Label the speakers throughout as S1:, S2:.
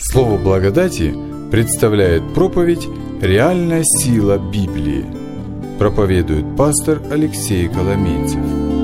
S1: Слово благодати представляет проповедь «Реальная сила Библии». Проповедует пастор Алексей Коломейцев.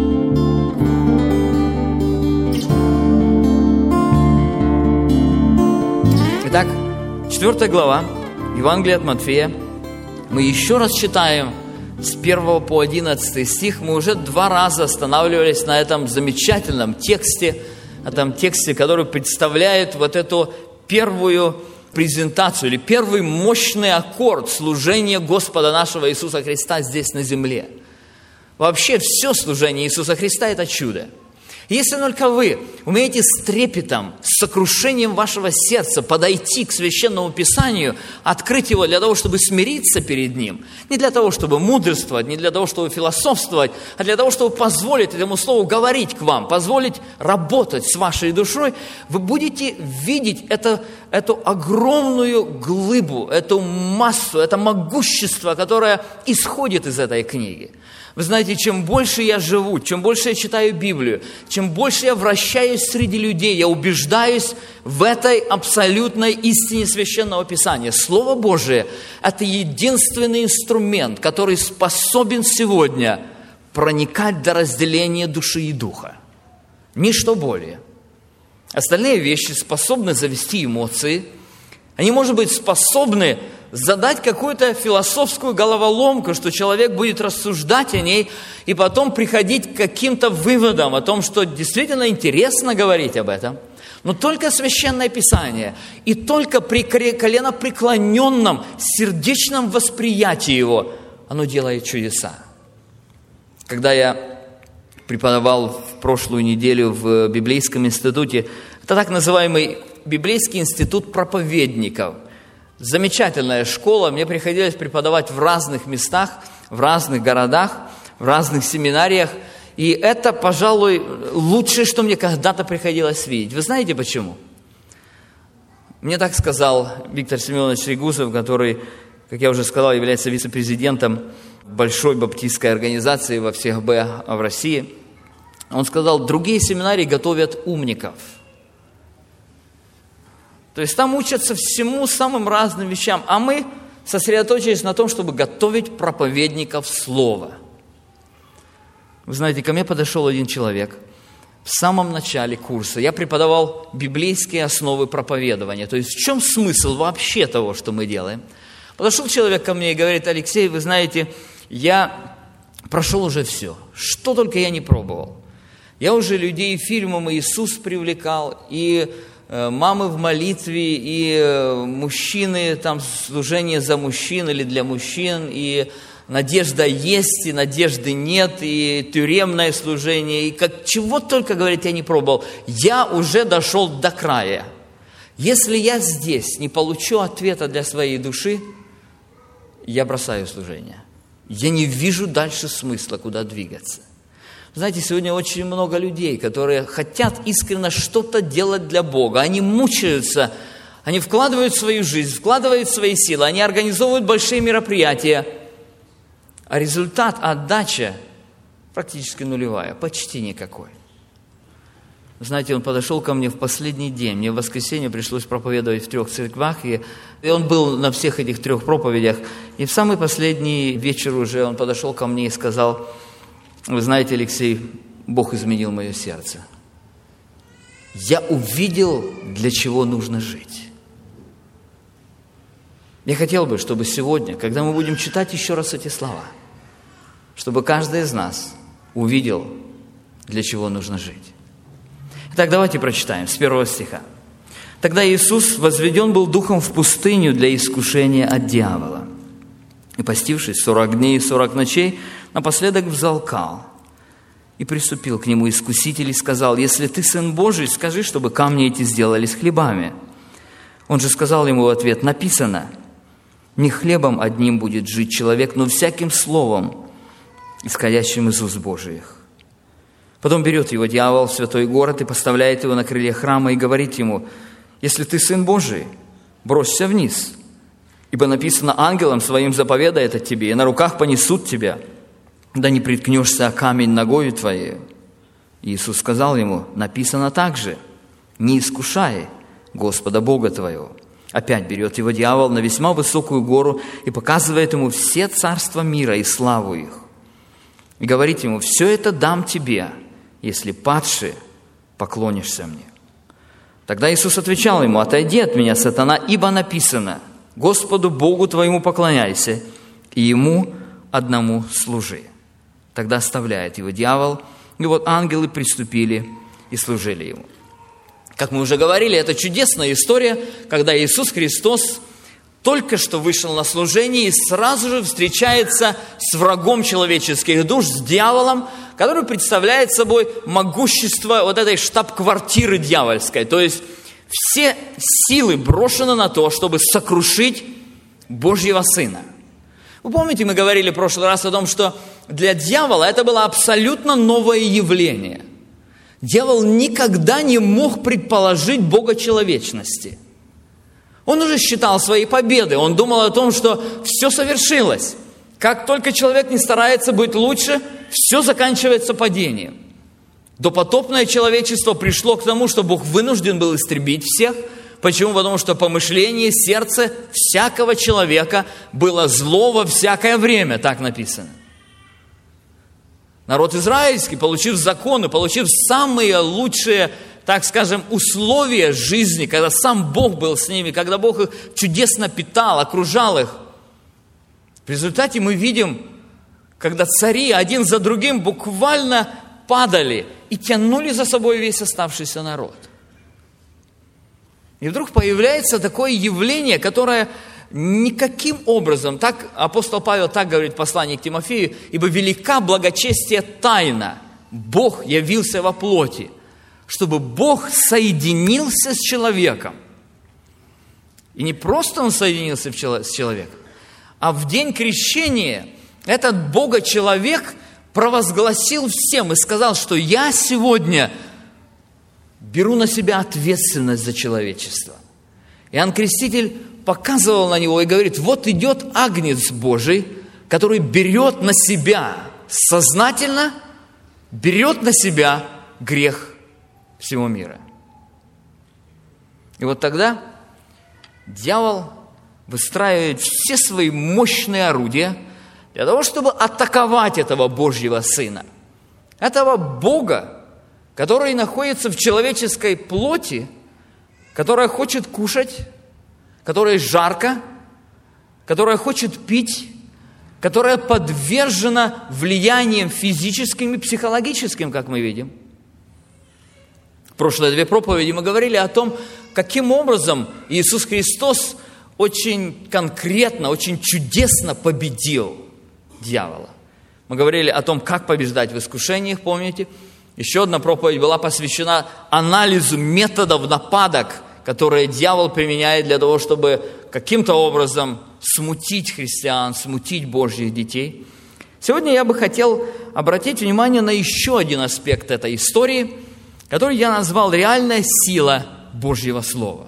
S2: Итак, 4 глава Евангелия от Матфея. Мы еще раз читаем с 1 по 11 стих. Мы уже 2 раза останавливались на этом замечательном тексте, который представляет вот эту первую презентацию или первый мощный аккорд служения Господа нашего Иисуса Христа здесь на земле. Вообще все служение Иисуса Христа – это чудо. Если только вы умеете с трепетом, с сокрушением вашего сердца подойти к Священному Писанию, открыть его для того, чтобы смириться перед ним, не для того, чтобы мудрствовать, не для того, чтобы философствовать, а для того, чтобы позволить этому Слову говорить к вам, позволить работать с вашей душой, вы будете видеть эту огромную глыбу, эту массу, это могущество, которое исходит из этой книги. Вы знаете, чем больше я живу, чем больше я читаю Библию, чем больше я вращаюсь среди людей, я убеждаюсь в этой абсолютной истине Священного Писания. Слово Божие – это единственный инструмент, который способен сегодня проникать до разделения души и духа. Ничто более. Остальные вещи способны завести эмоции, они, может быть, способны задать какую-то философскую головоломку, что человек будет рассуждать о ней и потом приходить к каким-то выводам о том, что действительно интересно говорить об этом. Но только Священное Писание и только при коленопреклоненном сердечном восприятии его, оно делает чудеса. Когда я преподавал в прошлую неделю в Библейском институте, это так называемый Библейский институт проповедников. Замечательная школа, мне приходилось преподавать в разных местах, в разных городах, в разных семинариях. И это, пожалуй, лучшее, что мне когда-то приходилось видеть. Вы знаете почему? Мне так сказал Виктор Семенович Регузов, который, как я уже сказал, является вице-президентом большой баптистской организации во всех Б в России. Он сказал, другие семинарии готовят умников. То есть там учатся всему, самым разным вещам, а мы сосредоточились на том, чтобы готовить проповедников слова. Вы знаете, ко мне подошел один человек в самом начале курса. Я преподавал библейские основы проповедования. То есть в чем смысл вообще того, что мы делаем? Подошел человек ко мне и говорит, Алексей, вы знаете, я прошел уже все, что только я не пробовал. Я уже людей фильмом «Иисус» привлекал, и мамы в молитве, и мужчины, там служение за мужчин или для мужчин, и надежда есть, и надежды нет, и тюремное служение, и чего только, говорит, я не пробовал. Я уже дошел до края. Если я здесь не получу ответа для своей души, я бросаю служение. Я не вижу дальше смысла, куда двигаться. Знаете, сегодня очень много людей, которые хотят искренне что-то делать для Бога. Они мучаются, они вкладывают свою жизнь, вкладывают свои силы, они организовывают большие мероприятия. А результат, отдача практически нулевая, почти никакой. Знаете, он подошел ко мне в последний день. Мне в воскресенье пришлось проповедовать в 3 церквах, и он был на всех этих 3 проповедях. И в самый последний вечер уже он подошел ко мне и сказал, вы знаете, Алексей, Бог изменил мое сердце. Я увидел, для чего нужно жить. Я хотел бы, чтобы сегодня, когда мы будем читать еще раз эти слова, чтобы каждый из нас увидел, для чего нужно жить. Итак, давайте прочитаем с 1 стиха. «Тогда Иисус возведен был духом в пустыню для искушения от дьявола. И, постившись 40 дней и 40 ночей, напоследок взалкал. И приступил к нему искуситель и сказал, если ты Сын Божий, скажи, чтобы камни эти сделались хлебами. Он же сказал ему в ответ, написано, не хлебом одним будет жить человек, но всяким словом, исходящим из уст Божиих. Потом берет его дьявол в святой город и поставляет его на крыле храма и говорит ему, если ты Сын Божий, бросься вниз, ибо написано, ангелом своим заповедает от тебе, и на руках понесут тебя, да не приткнешься о камень ногою твоей. Иисус сказал ему, написано также, не искушай Господа Бога твоего». Опять берет его дьявол на весьма высокую гору и показывает ему все царства мира и славу их. И говорит ему: «Все это дам тебе, если падши поклонишься мне». Тогда Иисус отвечал ему: «Отойди от меня, сатана, ибо написано: Господу Богу твоему поклоняйся, и Ему одному служи». Тогда оставляет его дьявол, и вот ангелы приступили и служили ему. Как мы уже говорили, это чудесная история, когда Иисус Христос только что вышел на служение и сразу же встречается с врагом человеческих душ, с дьяволом, который представляет собой могущество вот этой штаб-квартиры дьявольской. То есть все силы брошены на то, чтобы сокрушить Божьего Сына. Вы помните, мы говорили в прошлый раз о том, что для дьявола это было абсолютно новое явление. Дьявол никогда не мог предположить Бога человечности. Он уже считал свои победы, он думал о том, что все совершилось. Как только человек не старается быть лучше, все заканчивается падением. Допотопное человечество пришло к тому, что Бог вынужден был истребить всех. Почему? Потому что помышление, сердце всякого человека было зло во всякое время, так написано. Народ израильский, получив законы, получив самые лучшие, так скажем, условия жизни, когда сам Бог был с ними, когда Бог их чудесно питал, окружал их. В результате мы видим, когда цари один за другим буквально падали и тянули за собой весь оставшийся народ. И вдруг появляется такое явление, которое никаким образом, так апостол Павел так говорит в послании к Тимофею: «Ибо велика благочестие тайна, Бог явился во плоти», чтобы Бог соединился с человеком. И не просто Он соединился с человеком, а в день крещения этот Бога-человек провозгласил всем и сказал, что «я сегодня беру на себя ответственность за человечество». Иоанн Креститель показывал на него и говорит: вот идет Агнец Божий, который берет на себя, сознательно берет на себя грех всего мира. И вот тогда дьявол выстраивает все свои мощные орудия для того, чтобы атаковать этого Божьего Сына, этого Бога, который находится в человеческой плоти, которая хочет кушать, которая жарко, которая хочет пить, которая подвержена влияниям физическим и психологическим, как мы видим. В прошлые две проповеди мы говорили о том, каким образом Иисус Христос очень конкретно, очень чудесно победил дьявола. Мы говорили о том, как побеждать в искушениях, помните? Еще одна проповедь была посвящена анализу методов нападок, которые дьявол применяет для того, чтобы каким-то образом смутить христиан, смутить Божьих детей. Сегодня я бы хотел обратить внимание на еще один аспект этой истории, который я назвал «реальная сила Божьего Слова».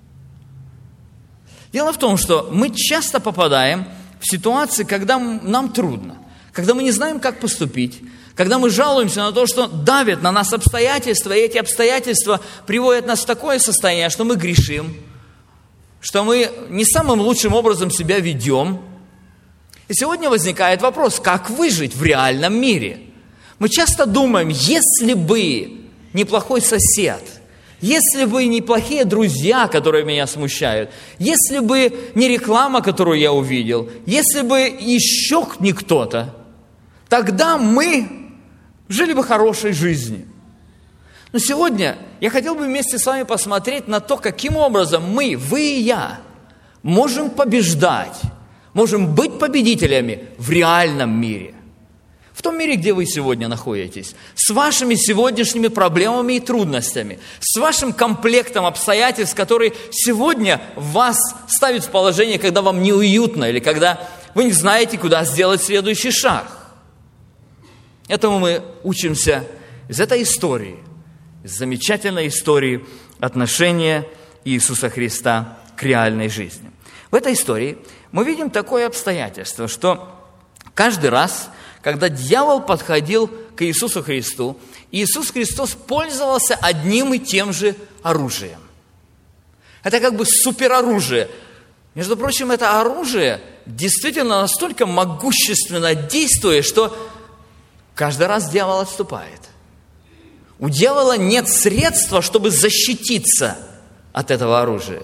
S2: Дело в том, что мы часто попадаем в ситуации, когда нам трудно, когда мы не знаем, как поступить, когда мы жалуемся на то, что давят на нас обстоятельства, и эти обстоятельства приводят нас в такое состояние, что мы грешим, что мы не самым лучшим образом себя ведем. И сегодня возникает вопрос, как выжить в реальном мире? Мы часто думаем, если бы неплохой сосед, если бы неплохие друзья, которые меня смущают, если бы не реклама, которую я увидел, если бы еще не кто-то, тогда мы жили бы хорошей жизнью. Но сегодня я хотел бы вместе с вами посмотреть на то, каким образом мы, вы и я, можем побеждать, можем быть победителями в реальном мире. В том мире, где вы сегодня находитесь, с вашими сегодняшними проблемами и трудностями, с вашим комплектом обстоятельств, который сегодня вас ставит в положение, когда вам неуютно или когда вы не знаете, куда сделать следующий шаг. Этому мы учимся из этой истории, из замечательной истории отношения Иисуса Христа к реальной жизни. В этой истории мы видим такое обстоятельство, что каждый раз, когда дьявол подходил к Иисусу Христу, Иисус Христос пользовался одним и тем же оружием. Это как бы супероружие. Между прочим, это оружие действительно настолько могущественно действует, что каждый раз дьявол отступает. У дьявола нет средства, чтобы защититься от этого оружия.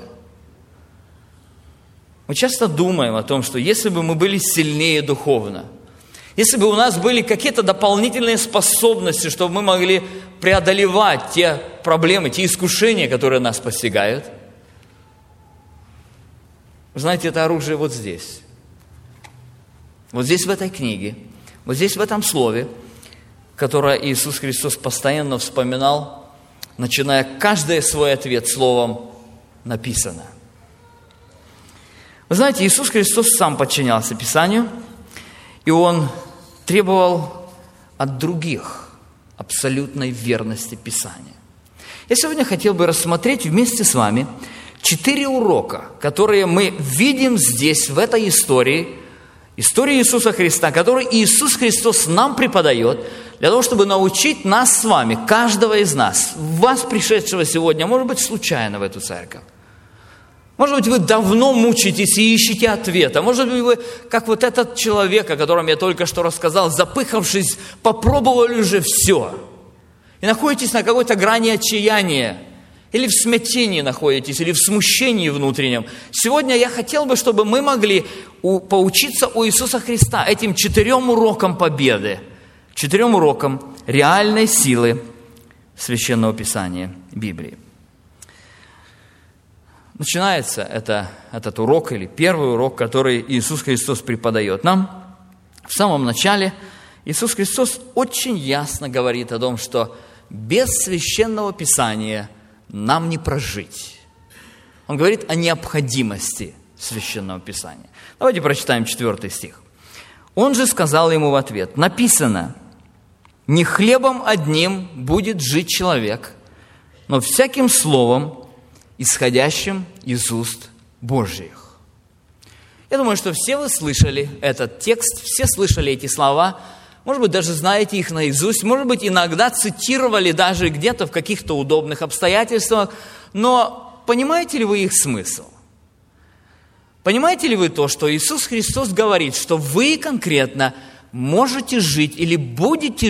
S2: Мы часто думаем о том, что если бы мы были сильнее духовно, если бы у нас были какие-то дополнительные способности, чтобы мы могли преодолевать те проблемы, те искушения, которые нас постигают, вы знаете, это оружие вот здесь. Вот здесь, в этой книге, вот здесь, в этом слове, которое Иисус Христос постоянно вспоминал, начиная каждый свой ответ словом «написано». Вы знаете, Иисус Христос сам подчинялся Писанию, и Он требовал от других абсолютной верности Писания. Я сегодня хотел бы рассмотреть вместе с вами 4 урока, которые мы видим здесь, в этой истории Иисуса Христа, который Иисус Христос нам преподает, для того, чтобы научить нас с вами, каждого из нас, вас, пришедшего сегодня, может быть, случайно в эту церковь. Может быть, вы давно мучаетесь и ищете ответа. Может быть, вы, как вот этот человек, о котором я только что рассказал, запыхавшись, попробовали уже все. И находитесь на какой-то грани отчаяния. Или в смятении находитесь, или в смущении внутреннем. Сегодня я хотел бы, чтобы мы могли поучиться у Иисуса Христа этим 4 урокам победы. 4 урокам реальной силы Священного Писания Библии. Начинается этот урок, или первый урок, который Иисус Христос преподает нам. В самом начале Иисус Христос очень ясно говорит о том, что без Священного Писания нам не прожить. Он говорит о необходимости Священного Писания. Давайте прочитаем 4 стих. Он же сказал ему в ответ: написано, не хлебом одним будет жить человек, но всяким словом, исходящим из уст Божьих. Я думаю, что все вы слышали этот текст, все слышали эти слова, может быть, даже знаете их наизусть, может быть, иногда цитировали даже где-то в каких-то удобных обстоятельствах, но понимаете ли вы их смысл? Понимаете ли вы то, что Иисус Христос говорит, что вы конкретно можете жить или будете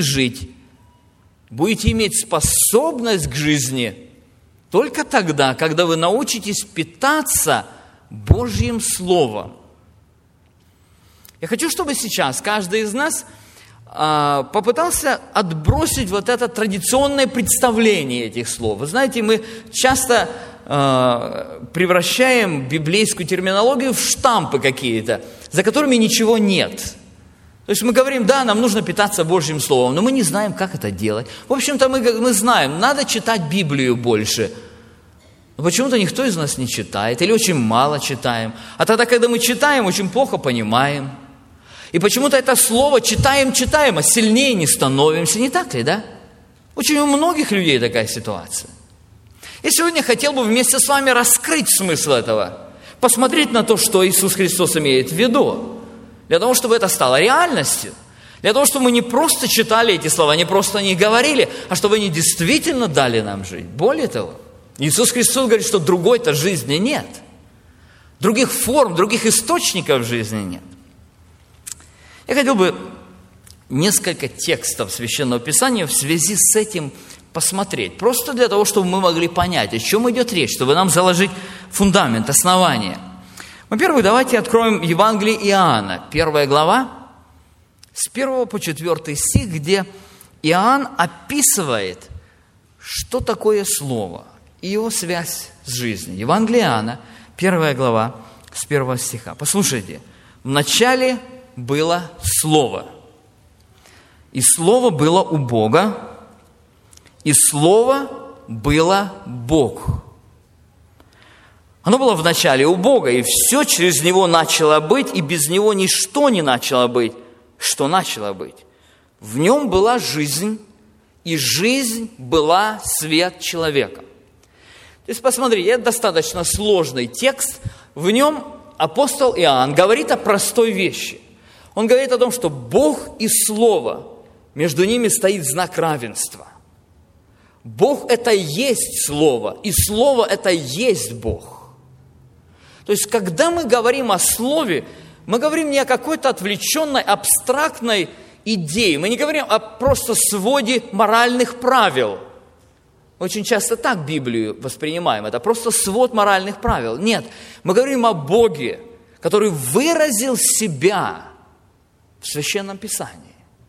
S2: иметь способность к жизни только тогда, когда вы научитесь питаться Божьим Словом. Я хочу, чтобы сейчас каждый из нас попытался отбросить вот это традиционное представление этих слов. Вы знаете, мы часто превращаем библейскую терминологию в штампы какие-то, за которыми ничего нет. То есть мы говорим, да, нам нужно питаться Божьим Словом, но мы не знаем, как это делать. В общем-то, мы знаем, надо читать Библию больше. Но почему-то никто из нас не читает, или очень мало читаем. А тогда, когда мы читаем, очень плохо понимаем. И почему-то это слово читаем, а сильнее не становимся, не так ли, да? Очень у многих людей такая ситуация. Я сегодня хотел бы вместе с вами раскрыть смысл этого, посмотреть на то, что Иисус Христос имеет в виду, для того, чтобы это стало реальностью, для того, чтобы мы не просто читали эти слова, не просто не говорили, а чтобы они действительно дали нам жить. Более того, Иисус Христос говорит, что другой-то жизни нет, других форм, других источников жизни нет. Я хотел бы несколько текстов Священного Писания в связи с этим посмотреть, просто для того, чтобы мы могли понять, о чем идет речь, чтобы нам заложить фундамент, основание. Во-первых, давайте откроем Евангелие Иоанна, 1 глава, с 1 по 4 стих, где Иоанн описывает, что такое Слово и его связь с жизнью. Евангелие Иоанна, 1 глава, с 1 стиха. Послушайте, в начале было Слово, и Слово было у Бога, и Слово было Бог. Оно было в начале у Бога, и все через Него начало быть, и без Него ничто не начало быть, что начало быть. В Нем была жизнь, и жизнь была свет человека. То есть, посмотрите, это достаточно сложный текст. В нем апостол Иоанн говорит о простой вещи. Он говорит о том, что Бог и Слово, между ними стоит знак равенства. Бог – это есть Слово, и Слово – это есть Бог. То есть, когда мы говорим о Слове, мы говорим не о какой-то отвлеченной, абстрактной идее. Мы не говорим о просто своде моральных правил. Очень часто так Библию воспринимаем. Это просто свод моральных правил. Нет, мы говорим о Боге, который выразил себя в Священном Писании.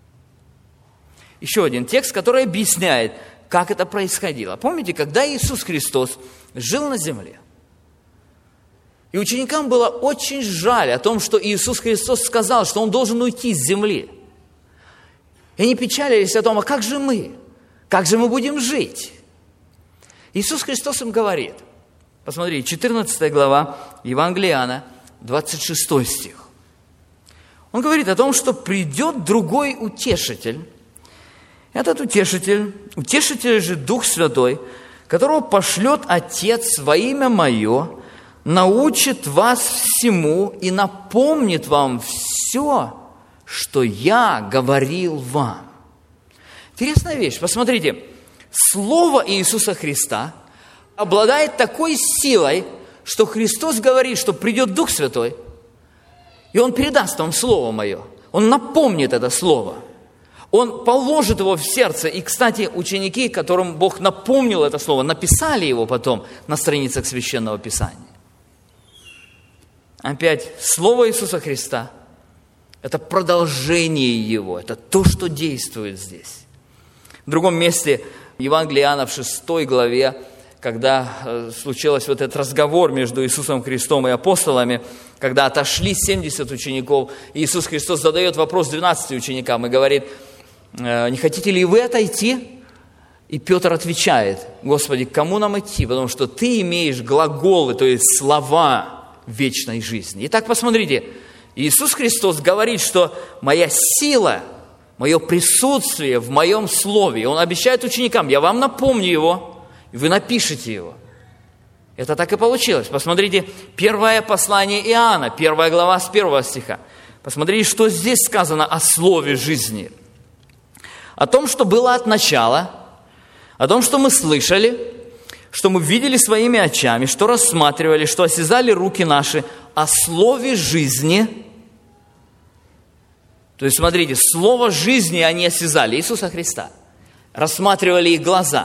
S2: Еще один текст, который объясняет, как это происходило. Помните, когда Иисус Христос жил на земле, и ученикам было очень жаль о том, что Иисус Христос сказал, что Он должен уйти с земли. И они печалились о том, а как же мы? Как же мы будем жить? Иисус Христос им говорит, посмотрите, 14 глава Евангелия Иоанна, 26 стих. Он говорит о том, что придет другой утешитель. Этот утешитель же Дух Святой, которого пошлет Отец во имя Мое, научит вас всему и напомнит вам все, что Я говорил вам. Интересная вещь. Посмотрите, Слово Иисуса Христа обладает такой силой, что Христос говорит, что придет Дух Святой, и Он передаст вам Слово Мое. Он напомнит это Слово. Он положит его в сердце. И, кстати, ученики, которым Бог напомнил это Слово, написали его потом на страницах Священного Писания. Опять, Слово Иисуса Христа – это продолжение Его, это то, что действует здесь. В другом месте Евангелия Иоанна в 6 главе, когда случился вот этот разговор между Иисусом Христом и апостолами, когда отошли 70 учеников, Иисус Христос задает вопрос 12 ученикам и говорит, не хотите ли вы отойти? И Петр отвечает, Господи, к кому нам идти? Потому что Ты имеешь глаголы, то есть слова вечной жизни. Итак, посмотрите, Иисус Христос говорит, что моя сила, мое присутствие в моем слове. Он обещает ученикам, я вам напомню его, и вы напишите его. Это так и получилось. Посмотрите, первое послание Иоанна, 1 глава с 1 стиха. Посмотрите, что здесь сказано о слове жизни. О том, что было от начала, о том, что мы слышали, что мы видели своими очами, что рассматривали, что осязали руки наши, о слове жизни. То есть, смотрите, слово жизни они осязали, Иисуса Христа. Рассматривали их глаза.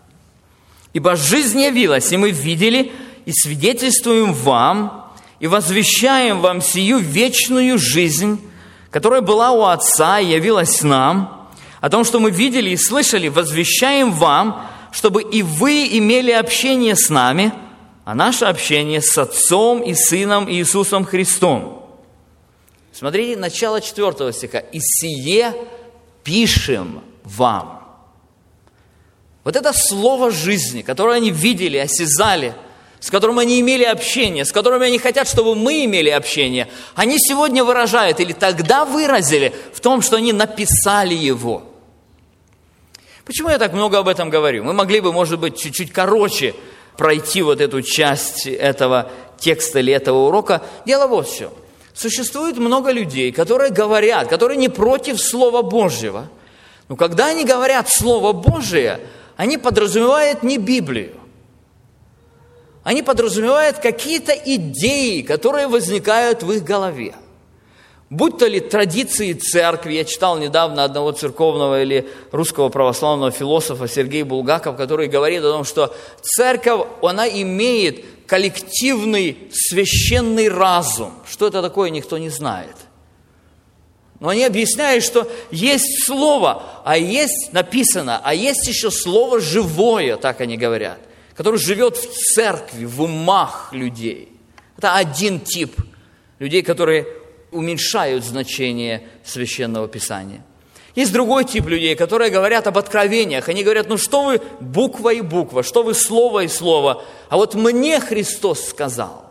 S2: Ибо жизнь явилась, и мы видели, и свидетельствуем вам, и возвещаем вам сию вечную жизнь, которая была у Отца и явилась нам, о том, что мы видели и слышали, возвещаем вам, чтобы и вы имели общение с нами, а наше общение с Отцом и Сыном Иисусом Христом. Смотрите, начало 4 стиха. «И сие пишем вам». Вот это слово жизни, которое они видели, осязали, с которым они имели общение, с которыми они хотят, чтобы мы имели общение, они сегодня выражают, или тогда выразили в том, что они написали его. Почему я так много об этом говорю? Мы могли бы, может быть, чуть-чуть короче пройти вот эту часть этого текста или этого урока. Дело вот в чем. Существует много людей, которые говорят, которые не против Слова Божьего. Но когда они говорят Слово Божие, они подразумевают не Библию. Они подразумевают какие-то идеи, которые возникают в их голове. Будь то ли традиции церкви, я читал недавно одного церковного или русского православного философа Сергея Булгаков, который говорит о том, что церковь, она имеет коллективный священный разум. Что это такое, никто не знает. Но они объясняют, что есть слово, а есть написано, а есть еще слово живое, так они говорят, которое живет в церкви, в умах людей. Это один тип людей, которые уменьшают значение Священного Писания. Есть другой тип людей, которые говорят об откровениях. Они говорят, ну что вы буква и буква, что вы слово и слово, а вот мне Христос сказал.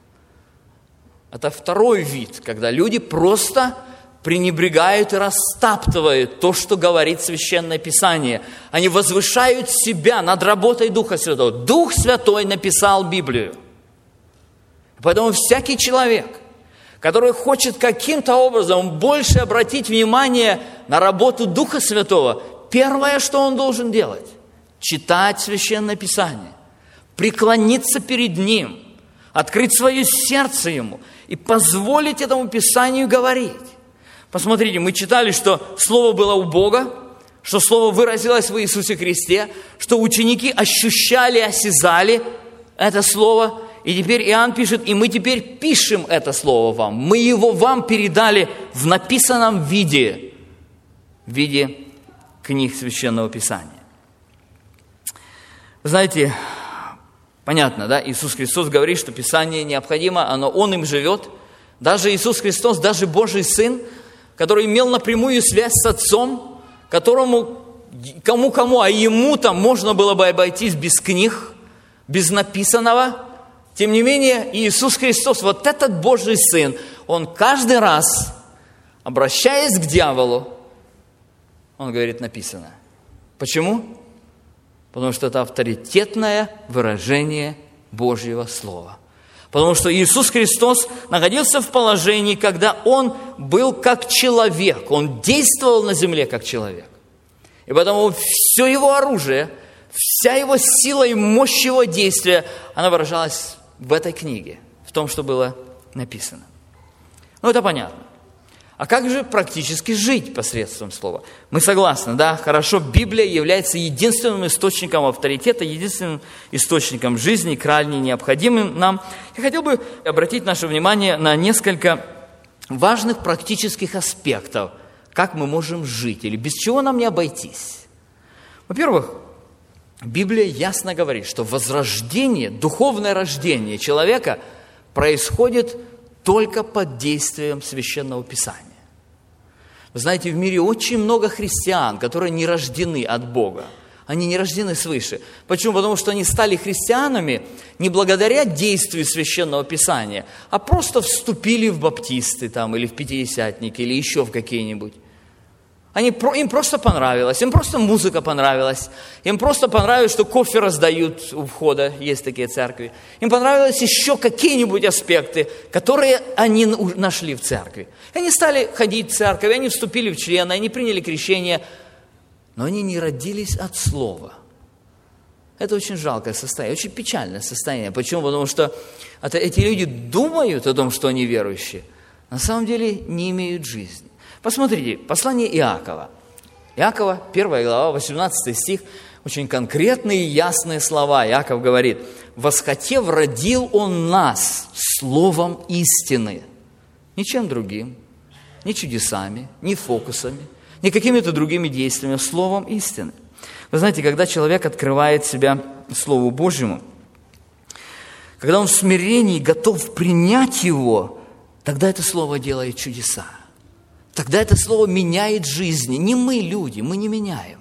S2: Это второй вид, когда люди просто пренебрегают и растаптывают то, что говорит Священное Писание. Они возвышают себя над работой Духа Святого. Дух Святой написал Библию. Поэтому всякий человек, который хочет каким-то образом больше обратить внимание на работу Духа Святого, первое, что он должен делать – читать Священное Писание, преклониться перед Ним, открыть свое сердце Ему и позволить этому Писанию говорить. Посмотрите, мы читали, что Слово было у Бога, что Слово выразилось в Иисусе Христе, что ученики ощущали, осязали это Слово. И теперь Иоанн пишет, и мы теперь пишем это Слово вам. Мы его вам передали в написанном виде, в виде книг Священного Писания. Вы знаете, понятно, да? Иисус Христос говорит, что Писание необходимо, Он им живет. Даже Иисус Христос, даже Божий Сын, который имел напрямую связь с Отцом, которому, кому-кому, а Ему-то можно было бы обойтись без книг, без написанного. Тем не менее, Иисус Христос, вот этот Божий Сын, Он каждый раз, обращаясь к дьяволу, Он говорит, написано. Почему? Потому что это авторитетное выражение Божьего Слова. Потому что Иисус Христос находился в положении, когда Он был как человек. Он действовал на земле как человек. И потому все Его оружие, вся Его сила и мощь Его действия, она выражалась в этой книге, в том, что было написано. Ну, это понятно. А как же практически жить посредством Слова? Мы согласны, да? Хорошо, Библия является единственным источником авторитета, единственным источником жизни, крайне необходимым нам. Я хотел бы обратить наше внимание на несколько важных практических аспектов, как мы можем жить, или без чего нам не обойтись. Во-первых, Библия ясно говорит, что возрождение, духовное рождение человека происходит только под действием Священного Писания. Вы знаете, в мире очень много христиан, которые не рождены от Бога. Они не рождены свыше. Почему? Потому что они стали христианами не благодаря действию Священного Писания, а просто вступили в баптисты там, или в пятидесятники, или еще в какие-нибудь. Им просто понравилось, им просто музыка понравилась, им просто понравилось, что кофе раздают у входа, есть такие церкви. Им понравилось еще какие-нибудь аспекты, которые они нашли в церкви. И они стали ходить в церковь, они вступили в члены, они приняли крещение, но они не родились от Слова. Это очень жалкое состояние, очень печальное состояние. Почему? Потому что эти люди думают о том, что они верующие, на самом деле не имеют жизни. Посмотрите, послание Иакова. Иакова, 1 глава, 18 стих, очень конкретные и ясные слова. Иаков говорит, «Восхотев, родил Он нас словом истины». Ничем другим, ни чудесами, ни фокусами, ни какими-то другими действиями, словом истины. Вы знаете, когда человек открывает себя Слову Божьему, когда он в смирении готов принять его, тогда это Слово делает чудеса. Тогда это Слово меняет жизни. Не мы, люди, мы не меняем.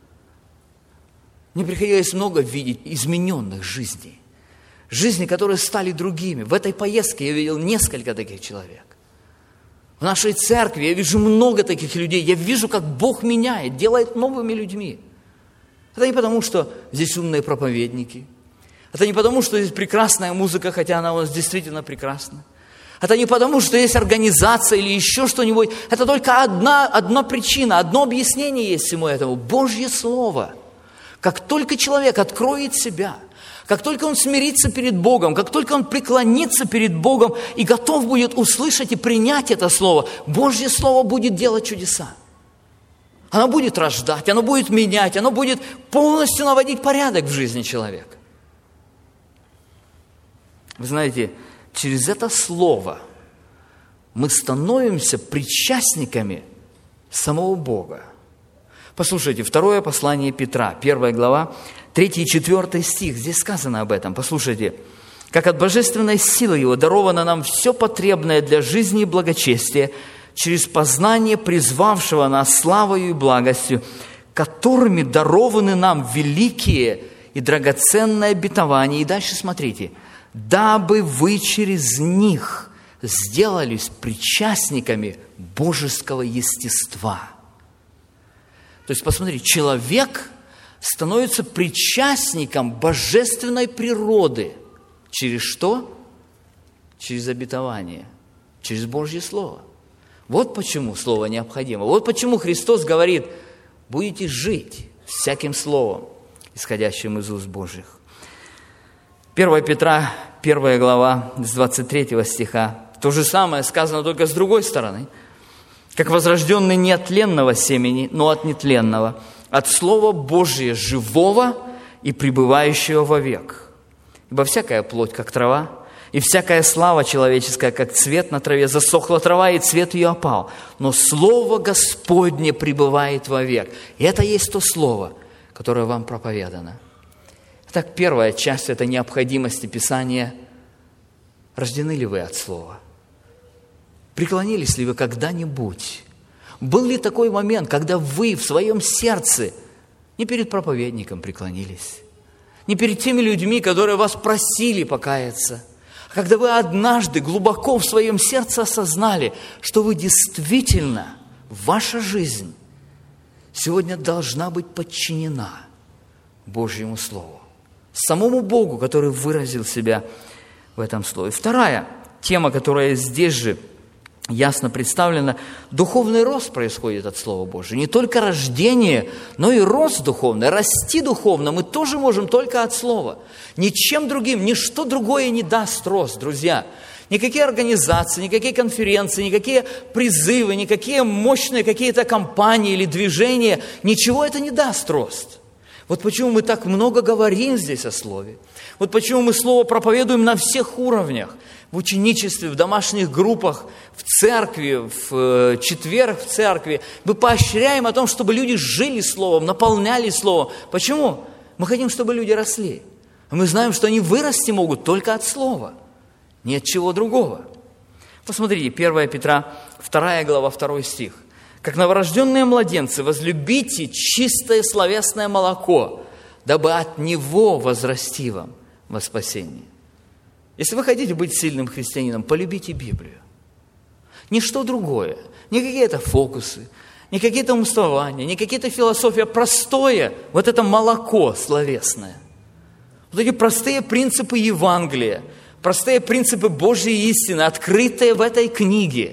S2: Мне приходилось много видеть измененных жизней. Жизни, которые стали другими. В этой поездке я видел несколько таких человек. В нашей церкви я вижу много таких людей. Я вижу, как Бог меняет, делает новыми людьми. Это не потому, что здесь умные проповедники. Это не потому, что здесь прекрасная музыка, хотя она у нас действительно прекрасна. Это не потому, что есть организация или еще что-нибудь. Это только одна причина, одно объяснение есть всему этому. Божье Слово. Как только человек откроет себя, как только он смирится перед Богом, как только он преклонится перед Богом и готов будет услышать и принять это Слово, Божье Слово будет делать чудеса. Оно будет рождать, оно будет менять, оно будет полностью наводить порядок в жизни человека. Вы знаете, через это Слово мы становимся причастниками самого Бога. Послушайте, второе послание Петра, 1 глава, 3 и 4 стих, здесь сказано об этом. Послушайте, «Как от божественной силы Его даровано нам все потребное для жизни и благочестия, через познание призвавшего нас славою и благостью, которыми дарованы нам великие и драгоценные обетования». И дальше смотрите, «дабы вы через них сделались причастниками божеского естества». То есть, посмотрите, человек становится причастником божественной природы. Через что? Через обетование, через Божье Слово. Вот почему Слово необходимо. Вот почему Христос говорит, будете жить всяким Словом, исходящим из уст Божьих. 1 Петра, 1 глава с 23 стиха. То же самое сказано только с другой стороны. Как возрожденный не от тленного семени, но от нетленного, от Слова Божия живого и пребывающего вовек. Ибо всякая плоть, как трава, и всякая слава человеческая, как цвет на траве, засохла трава, и цвет ее опал. Но Слово Господне пребывает вовек. И это есть то Слово, которое вам проповедано. Итак, первая часть – это необходимости Писания. Рождены ли вы от Слова? Преклонились ли вы когда-нибудь? Был ли такой момент, когда вы в своем сердце не перед проповедником преклонились, не перед теми людьми, которые вас просили покаяться, а когда вы однажды глубоко в своем сердце осознали, что вы действительно, ваша жизнь сегодня должна быть подчинена Божьему Слову, самому Богу, который выразил себя в этом Слове. Вторая тема, которая здесь же ясно представлена, духовный рост происходит от Слова Божьего. Не только рождение, но и рост духовный. Расти духовно мы тоже можем только от Слова. Ничем другим, ничто другое не даст рост, друзья. Никакие организации, никакие конференции, никакие призывы, никакие мощные какие-то кампании или движения, ничего это не даст рост. Вот почему мы так много говорим здесь о Слове. Вот почему мы Слово проповедуем на всех уровнях. В ученичестве, в домашних группах, в церкви, в четверг в церкви. Мы поощряем о том, чтобы люди жили Словом, наполнялись Словом. Почему? Мы хотим, чтобы люди росли. Мы знаем, что они вырасти могут только от Слова, ни от чего другого. Посмотрите, 1 Петра, 2 глава, 2 стих. «Как новорожденные младенцы, возлюбите чистое словесное молоко, дабы от него возрасти вам во спасение». Если вы хотите быть сильным христианином, полюбите Библию. Ничто другое, не какие-то фокусы, не какие-то умствования, не какие-то философии, а простое, вот это молоко словесное. Вот эти простые принципы Евангелия, простые принципы Божьей истины, открытые в этой книге.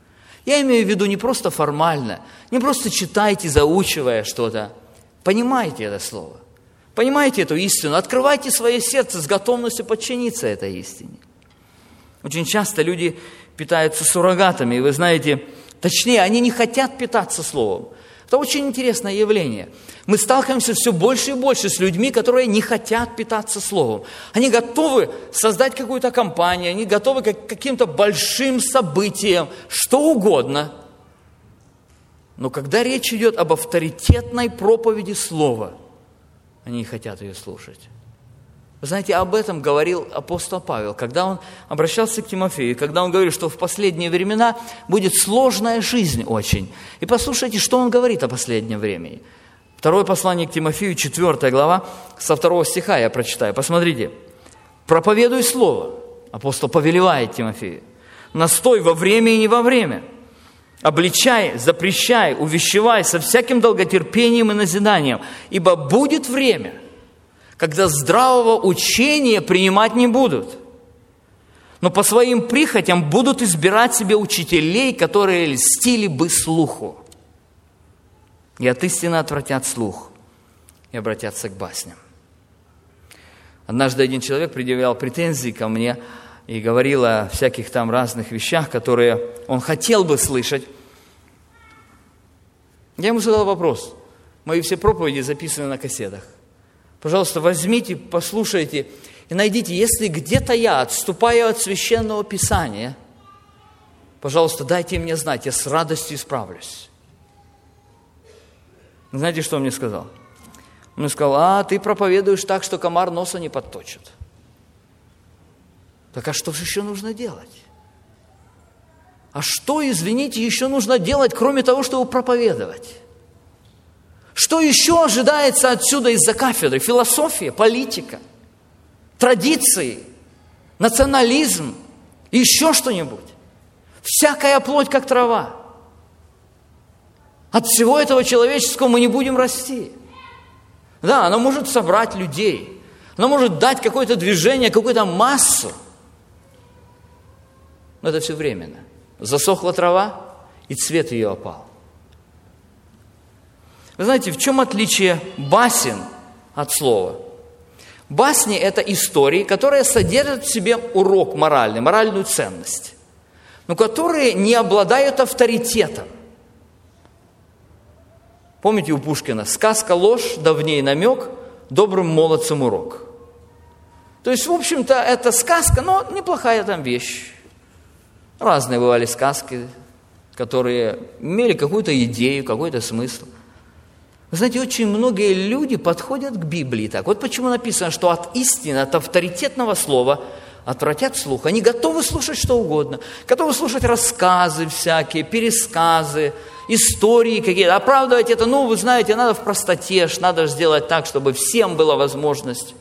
S2: Я имею в виду не просто формально, не просто читайте, заучивая что-то. Понимаете это слово. Понимаете эту истину? Открывайте свое сердце с готовностью подчиниться этой истине. Очень часто люди питаются суррогатами, и вы знаете, точнее, они не хотят питаться Словом. Это очень интересное явление. Мы сталкиваемся все больше и больше с людьми, которые не хотят питаться Словом. Они готовы создать какую-то кампанию, они готовы к каким-то большим событиям, что угодно. Но когда речь идет об авторитетной проповеди Слова, они не хотят ее слушать. Вы знаете, об этом говорил апостол Павел, когда он обращался к Тимофею, когда он говорил, что в последние времена будет сложная жизнь очень. И послушайте, что он говорит о последнем времени. Второе послание к Тимофею, 4 глава, со 2 стиха я прочитаю. Посмотрите. «Проповедуй слово», апостол повелевает Тимофею, «настой во время и не во время. Обличай, запрещай, увещевай со всяким долготерпением и назиданием, ибо будет время, когда здравого учения принимать не будут, но по своим прихотям будут избирать себе учителей, которые льстили бы слуху, и от истины отвратят слух и обратятся к басням». Однажды один человек предъявлял претензии ко мне и говорил о всяких там разных вещах, которые он хотел бы слышать. Я ему задал вопрос. Мои все проповеди записаны на кассетах. Пожалуйста, возьмите, послушайте и найдите, если где-то я отступаю от Священного Писания, пожалуйста, дайте мне знать, я с радостью исправлюсь. Знаете, что он мне сказал? Он мне сказал: ты проповедуешь так, что комар носа не подточит. Так а что же еще нужно делать? А что, извините, еще нужно делать, кроме того, чтобы проповедовать? Что еще ожидается отсюда из-за кафедры? Философия, политика, традиции, национализм, еще что-нибудь. Всякая плоть, как трава. От всего этого человеческого мы не будем расти. Да, оно может собрать людей, оно может дать какое-то движение, какую-то массу. Но это все временно. Засохла трава, и цвет ее опал. Вы знаете, в чем отличие басен от слова? Басни – это истории, которые содержат в себе урок моральный, моральную ценность, но которые не обладают авторитетом. Помните у Пушкина «Сказка ложь, да в ней намек, добрым молодцам урок». То есть, в общем-то, это сказка, но неплохая там вещь. Разные бывали сказки, которые имели какую-то идею, какой-то смысл. Вы знаете, очень многие люди подходят к Библии так. Вот почему написано, что от истины, от авторитетного слова отвратят слух. Они готовы слушать что угодно. Готовы слушать рассказы всякие, пересказы, истории какие-то. Оправдывать это, вы знаете, надо в простоте, надо сделать так, чтобы всем была возможность.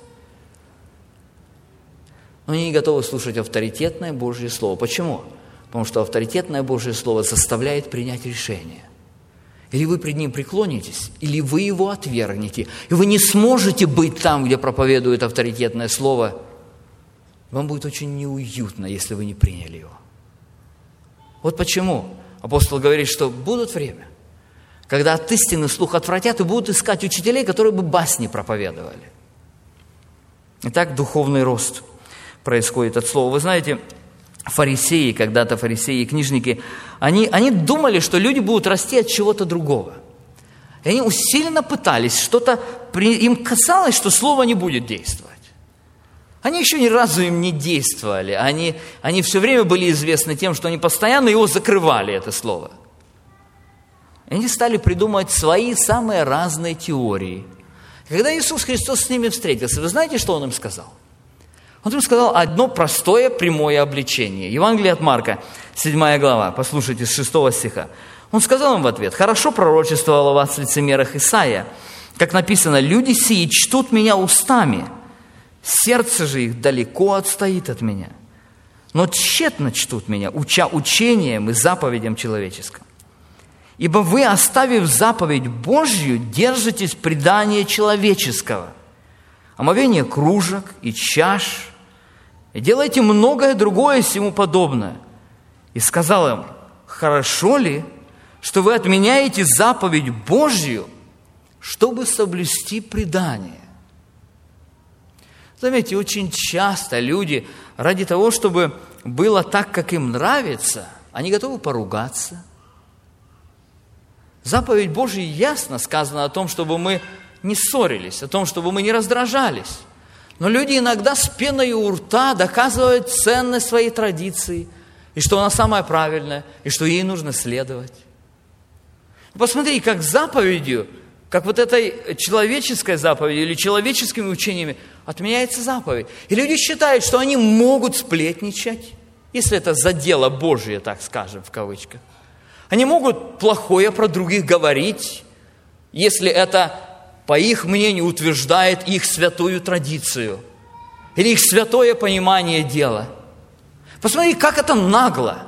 S2: Но они не готовы слушать авторитетное Божье Слово. Почему? Потому что авторитетное Божье Слово заставляет принять решение. Или вы пред ним преклонитесь, или вы его отвергнете. И вы не сможете быть там, где проповедует авторитетное слово. Вам будет очень неуютно, если вы не приняли его. Вот почему апостол говорит, что будут время, когда от истины слух отвратят и будут искать учителей, которые бы басни проповедовали. Итак, духовный рост происходит от слова. Вы знаете, фарисеи, когда-то фарисеи и книжники, они думали, что люди будут расти от чего-то другого. И они усиленно пытались что-то, им казалось, что слово не будет действовать. Они еще ни разу им не действовали. Они все время были известны тем, что они постоянно его закрывали, это слово. И они стали придумывать свои самые разные теории. И когда Иисус Христос с ними встретился, вы знаете, что Он им сказал? Он им сказал одно простое, прямое обличение. Евангелие от Марка, 7 глава, послушайте, с 6 стиха. Он сказал им в ответ: «Хорошо пророчествовал о вас в лицемерах Исаия, как написано: люди сии чтут меня устами, сердце же их далеко отстоит от меня. Но тщетно чтут меня, уча учением и заповедям человеческим. Ибо вы, оставив заповедь Божью, держитесь предания человеческого, омовение кружек и чаш, и делайте многое другое сему подобное». И сказал им: «Хорошо ли, что вы отменяете заповедь Божью, чтобы соблюсти предание?» Заметьте, очень часто люди ради того, чтобы было так, как им нравится, они готовы поругаться. Заповедь Божья ясно сказано о том, чтобы мы не ссорились, о том, чтобы мы не раздражались. Но люди иногда с пеной у рта доказывают ценность своей традиции, и что она самая правильная, и что ей нужно следовать. Посмотри, как заповедью, как вот этой человеческой заповедью или человеческими учениями отменяется заповедь. И люди считают, что они могут сплетничать, если это за дело Божие, так скажем, в кавычках. Они могут плохое про других говорить, если это, по их мнению, утверждает их святую традицию или их святое понимание дела. Посмотри, как это нагло,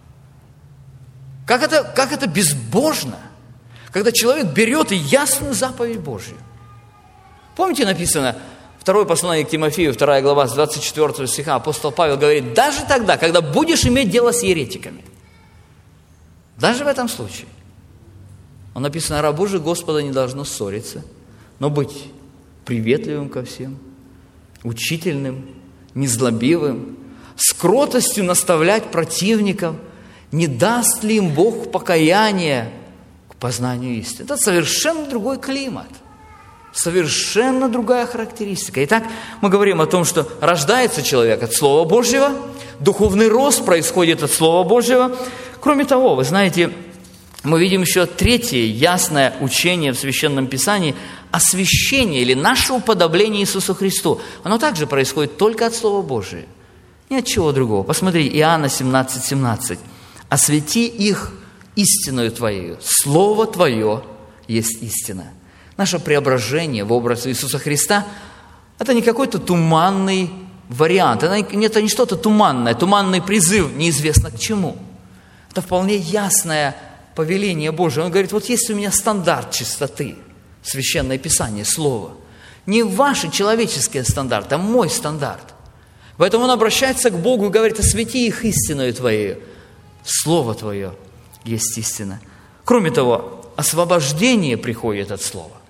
S2: как это безбожно, когда человек берет и ясную заповедь Божью. Помните, написано, 2 послание к Тимофею, 2 глава, с 24 стиха, апостол Павел говорит: даже тогда, когда будешь иметь дело с еретиками, даже в этом случае, он написано: рабу же Господа не должно ссориться, но быть приветливым ко всем, учительным, незлобивым, с кротостью наставлять противников, не даст ли им Бог покаяния к познанию истины. Это совершенно другой климат, совершенно другая характеристика. Итак, мы говорим о том, что рождается человек от Слова Божьего, духовный рост происходит от Слова Божьего. Кроме того, вы знаете, мы видим еще третье ясное учение в Священном Писании – освящение или наше уподобление Иисусу Христу. Оно также происходит только от Слова Божия, ни от чего другого. Посмотри, Иоанна 17:17. «Освети их истиною Твоею, Слово Твое есть истина». Наше преображение в образ Иисуса Христа – это не какой-то туманный вариант, это не что-то туманное, туманный призыв неизвестно к чему. Это вполне ясное повеление Божие. Он говорит: вот есть у меня стандарт чистоты, Священное Писание, Слово. Не ваши человеческие стандарты, а мой стандарт. Поэтому он обращается к Богу и говорит: освети их истиною Твоею. Слово Твое есть истина. Кроме того, освобождение приходит от Слова.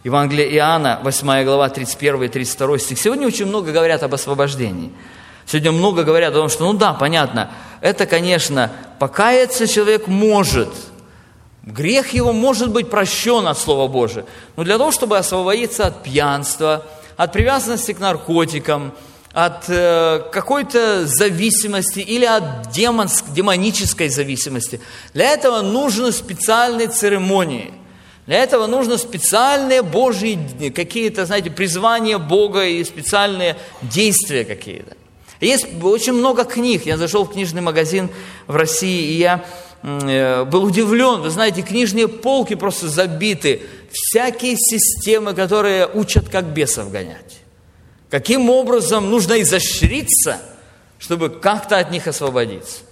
S2: Евангелие Иоанна, 8 глава, 31 и 32 стих. Сегодня очень много говорят об освобождении. Сегодня много говорят о том, что, понятно, это, конечно, покаяться человек может. Грех его может быть прощен от Слова Божия. Но для того, чтобы освободиться от пьянства, от привязанности к наркотикам, от какой-то зависимости или от демонической зависимости, для этого нужны специальные церемонии. Для этого нужно специальные Божьи какие-то, призвания Бога и специальные действия какие-то. Есть очень много книг. Я зашел в книжный магазин в России, и я был удивлен. Вы знаете, книжные полки просто забиты. Всякие системы, которые учат, как бесов гонять. Каким образом нужно изощриться, чтобы как-то от них освободиться.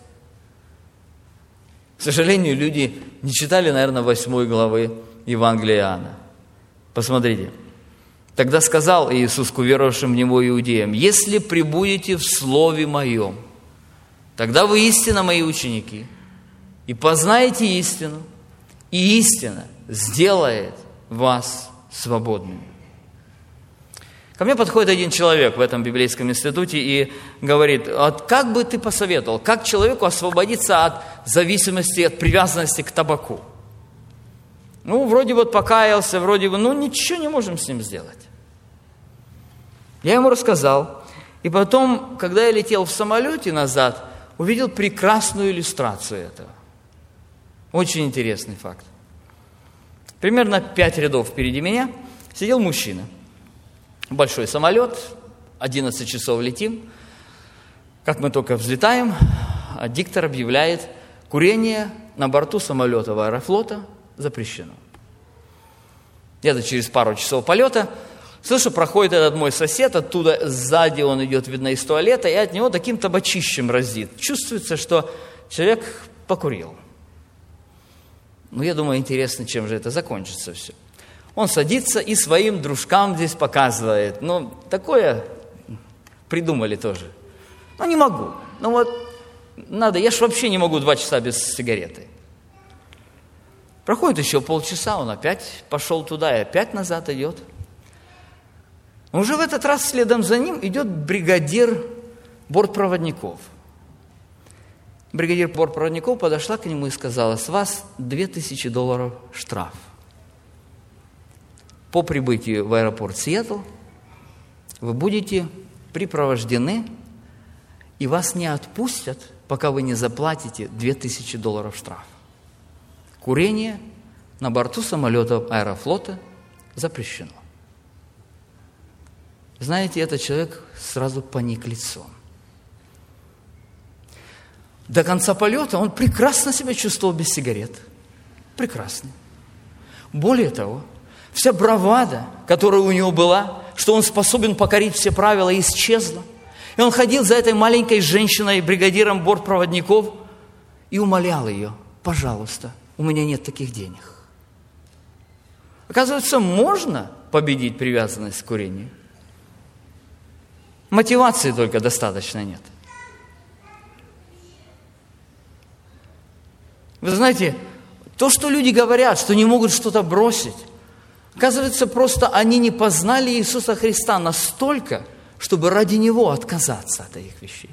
S2: К сожалению, люди не читали, наверное, 8 главы Евангелия Иоанна. Посмотрите. Тогда сказал Иисус к уверовавшим в Него иудеям: «Если пребудете в Слове Моем, тогда вы истинно Мои ученики, и познаете истину, и истина сделает вас свободными». Ко мне подходит один человек в этом библейском институте и говорит: как бы ты посоветовал, как человеку освободиться от зависимости, от привязанности к табаку? Вроде покаялся, ничего не можем с ним сделать. Я ему рассказал, и потом, когда я летел в самолете назад, увидел прекрасную иллюстрацию этого. Очень интересный факт. Примерно 5 рядов впереди меня сидел мужчина. Большой самолет, 11 часов летим. Как мы только взлетаем, диктор объявляет: курение на борту самолета Аэрофлота запрещено. Где-то через пару часов полета слышу, проходит этот мой сосед, оттуда сзади он идет, видно, из туалета, и от него таким табачищем разит. Чувствуется, что человек покурил. Я думаю, интересно, чем же это закончится все. Он садится и своим дружкам здесь показывает. Такое придумали тоже. Не могу. Надо, я ж вообще не могу 2 часа без сигареты. Проходит еще полчаса, он опять пошел туда и опять назад идет. Уже в этот раз следом за ним идет бригадир бортпроводников. Бригадир бортпроводников подошла к нему и сказала: «С вас $2000 штраф. По прибытию в аэропорт Сиэтл вы будете припровождены, и вас не отпустят, пока вы не заплатите $2000 штраф. Курение на борту самолета Аэрофлота запрещено». Знаете, этот человек сразу поник лицом. До конца полета он прекрасно себя чувствовал без сигарет. Прекрасно. Более того, вся бравада, которая у него была, что он способен покорить все правила, исчезла. И он ходил за этой маленькой женщиной, бригадиром бортпроводников, и умолял ее: «Пожалуйста, у меня нет таких денег». Оказывается, можно победить привязанность к курению. Мотивации только достаточно нет. Вы знаете, то, что люди говорят, что не могут что-то бросить, оказывается, просто они не познали Иисуса Христа настолько, чтобы ради Него отказаться от этих вещей.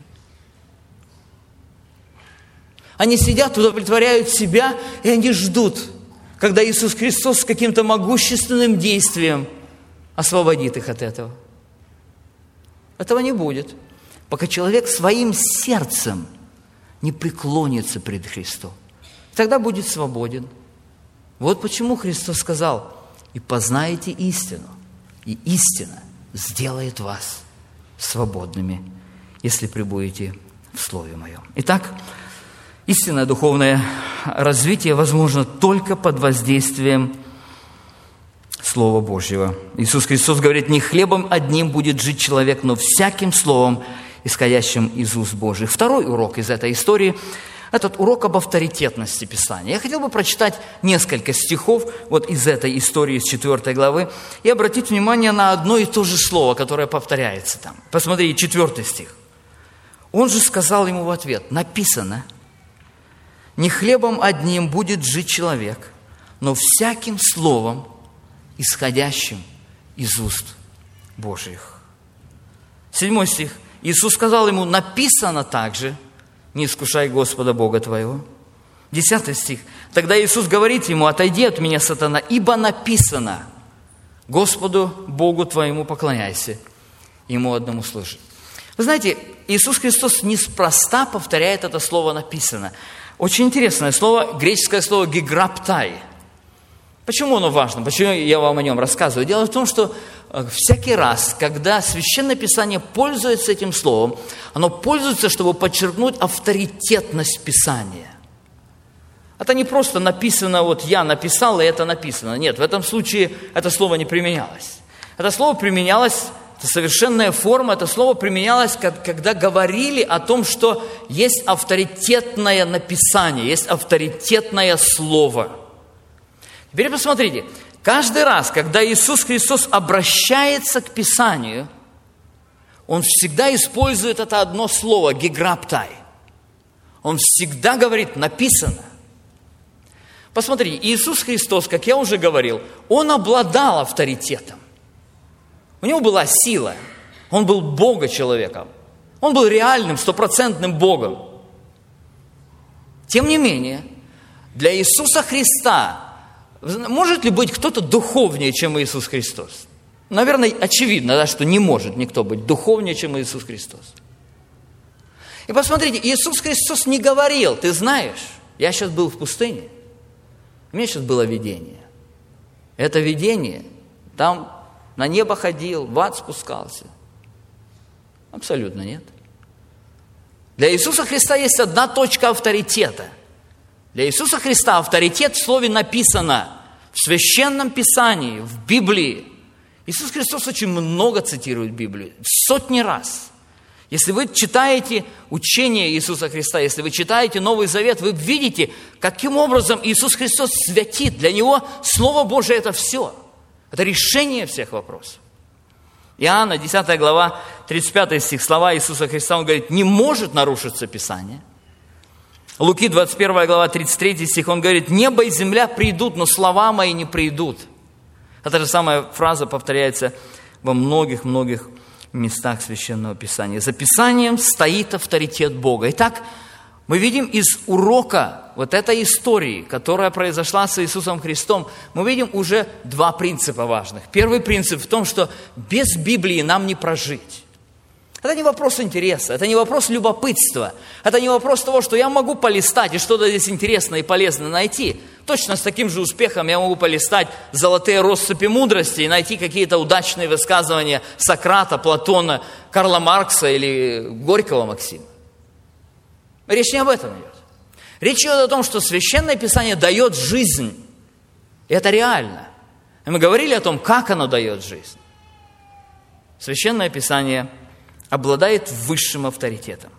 S2: Они сидят, удовлетворяют себя, и они ждут, когда Иисус Христос с каким-то могущественным действием освободит их от этого. Этого не будет, пока человек своим сердцем не преклонится пред Христом. Тогда будет свободен. Вот почему Христос сказал: «И познаете истину, и истина сделает вас свободными, если пребудете в Слове Моем». Итак, истинное духовное развитие возможно только под воздействием Слова Божьего. Иисус Христос говорит: «Не хлебом одним будет жить человек, но всяким словом, исходящим из уст Божьих». Второй урок из этой истории – этот урок об авторитетности Писания. Я хотел бы прочитать несколько стихов из этой истории, с 4 главы, и обратить внимание на одно и то же слово, которое повторяется там. Посмотрите, 4 стих. Он же сказал ему в ответ: «Написано: не хлебом одним будет жить человек, но всяким словом, исходящим из уст Божьих. 7 стих. Иисус сказал ему: написано также: не искушай Господа Бога твоего. 10 стих. Тогда Иисус говорит ему: отойди от меня, сатана, ибо написано: Господу Богу твоему поклоняйся, Ему одному служи. Вы знаете, Иисус Христос неспроста повторяет это слово «написано». Очень интересное слово, греческое слово «гиграптай». Почему оно важно? Почему я вам о нем рассказываю? Дело в том, что всякий раз, когда Священное Писание пользуется этим словом, оно пользуется, чтобы подчеркнуть авторитетность Писания. Это не просто написано, вот я написал, и это написано. Нет, в этом случае это слово не применялось. Это слово применялось, это совершенная форма, это слово применялось, когда говорили о том, что есть авторитетное написание, есть авторитетное слово. Теперь посмотрите, каждый раз, когда Иисус Христос обращается к Писанию, Он всегда использует это одно слово, гиграптай. Он всегда говорит «написано». Посмотрите, Иисус Христос, как я уже говорил, Он обладал авторитетом. У Него была сила. Он был Бога-человеком. Он был реальным, стопроцентным Богом. Тем не менее, для Иисуса Христа может ли быть кто-то духовнее, чем Иисус Христос? Наверное, очевидно, да, что не может никто быть духовнее, чем Иисус Христос. И посмотрите, Иисус Христос не говорил: ты знаешь, я сейчас был в пустыне, у меня сейчас было видение. Это видение, там на небо ходил, в ад спускался. Абсолютно нет. Для Иисуса Христа есть одна точка авторитета. Для Иисуса Христа авторитет в слове «написано», в Священном Писании, в Библии. Иисус Христос очень много цитирует Библию, сотни раз. Если вы читаете учение Иисуса Христа, если вы читаете Новый Завет, вы видите, каким образом Иисус Христос святит. Для Него Слово Божие – это все. Это решение всех вопросов. Иоанна, 10 глава, 35 стих, слова Иисуса Христа, Он говорит: не может нарушиться Писание. Луки, 21 глава, 33 стих, Он говорит: небо и земля придут, но слова мои не придут. Эта же самая фраза повторяется во многих-многих местах Священного Писания. За Писанием стоит авторитет Бога. Итак, мы видим из урока вот этой истории, которая произошла с Иисусом Христом, мы видим уже два принципа важных. Первый принцип в том, что без Библии нам не прожить. Это не вопрос интереса, это не вопрос любопытства, это не вопрос того, что я могу полистать и что-то здесь интересное и полезное найти. Точно с таким же успехом я могу полистать золотые россыпи мудрости и найти какие-то удачные высказывания Сократа, Платона, Карла Маркса или Горького Максима. Речь не об этом идет. Речь идет о том, что Священное Писание дает жизнь. И это реально. И мы говорили о том, как оно дает жизнь. Священное Писание обладает высшим авторитетом.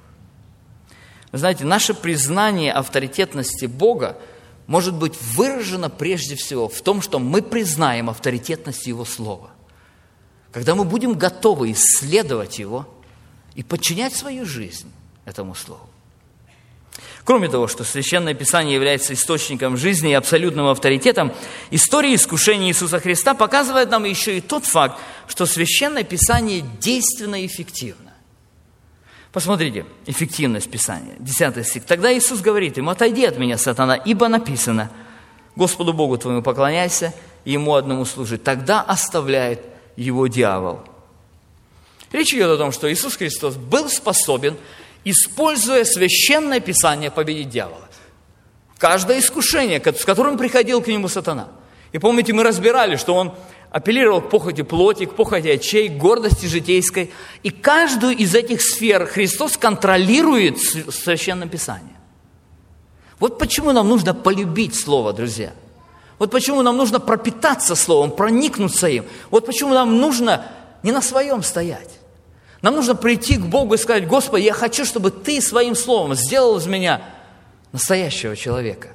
S2: Вы знаете, наше признание авторитетности Бога может быть выражено прежде всего в том, что мы признаем авторитетность Его Слова. Когда мы будем готовы исследовать Его и подчинять свою жизнь этому Слову. Кроме того, что Священное Писание является источником жизни и абсолютным авторитетом, история искушения Иисуса Христа показывает нам еще и тот факт, что Священное Писание действенно и эффективно. Посмотрите, эффективность Писания. 10 стих. Тогда Иисус говорит ему: отойди от меня, сатана, ибо написано: Господу Богу твоему поклоняйся, и Ему одному служи. Тогда оставляет его дьявол. Речь идет о том, что Иисус Христос был способен, используя Священное Писание, победить дьявола. Каждое искушение, с которым приходил к нему сатана. И помните, мы разбирали, что он апеллировал к похоти плоти, к похоти очей, к гордости житейской. И каждую из этих сфер Христос контролирует в Священном Писании. Вот почему нам нужно полюбить Слово, друзья. Вот почему нам нужно пропитаться Словом, проникнуться им. Вот почему нам нужно не на своем стоять. Нам нужно прийти к Богу и сказать: Господи, я хочу, чтобы Ты своим Словом сделал из меня настоящего человека.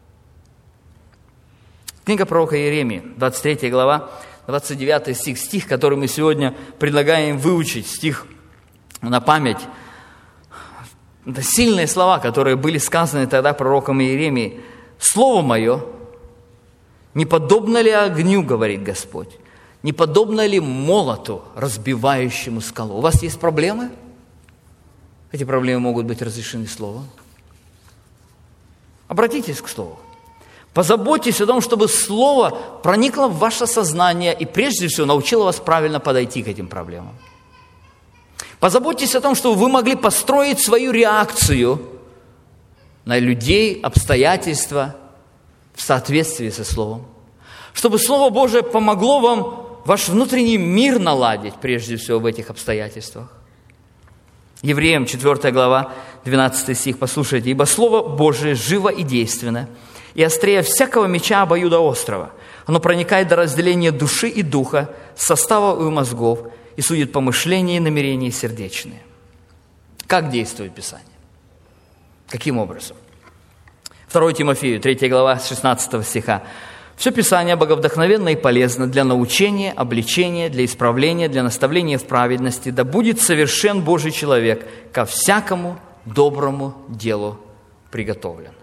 S2: Книга пророка Иеремии, 23 глава, 29 стих, стих, который мы сегодня предлагаем выучить, стих на память. Это сильные слова, которые были сказаны тогда пророком Иеремией. «Слово мое Не подобно ли огню, говорит Господь? Не подобно ли молоту, разбивающему скалу? У вас есть проблемы? Эти проблемы могут быть разрешены Словом. Обратитесь к Слову. Позаботьтесь о том, чтобы Слово проникло в ваше сознание и прежде всего научило вас правильно подойти к этим проблемам. Позаботьтесь о том, чтобы вы могли построить свою реакцию на людей, обстоятельства в соответствии со Словом. Чтобы Слово Божие помогло вам ваш внутренний мир наладить, прежде всего, в этих обстоятельствах. Евреям 4 глава, 12 стих, послушайте. «Ибо Слово Божие живо и действенно, и острее всякого меча обоюдоострого. Оно проникает до разделения души и духа, состава и мозгов, и судит помышления и намерения сердечные». Как действует Писание? Каким образом? 2 Тимофею, 3 глава, 16 стиха. «Все Писание боговдохновенно и полезно для научения, обличения, для исправления, для наставления в праведности, да будет совершен Божий человек, ко всякому доброму делу приготовлен».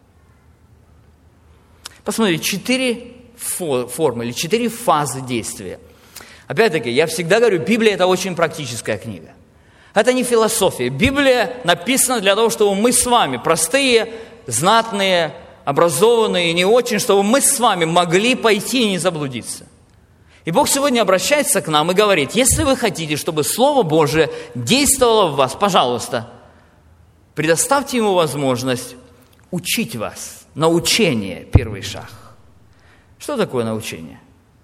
S2: Посмотрите, 4 формы или 4 фазы действия. Опять-таки, я всегда говорю, Библия – это очень практическая книга. Это не философия. Библия написана для того, чтобы мы с вами, простые, знатные, образованные, не очень, чтобы мы с вами могли пойти и не заблудиться. И Бог сегодня обращается к нам и говорит, если вы хотите, чтобы Слово Божие действовало в вас, пожалуйста, предоставьте Ему возможность учить вас. Научение – первый шаг. Что такое научение?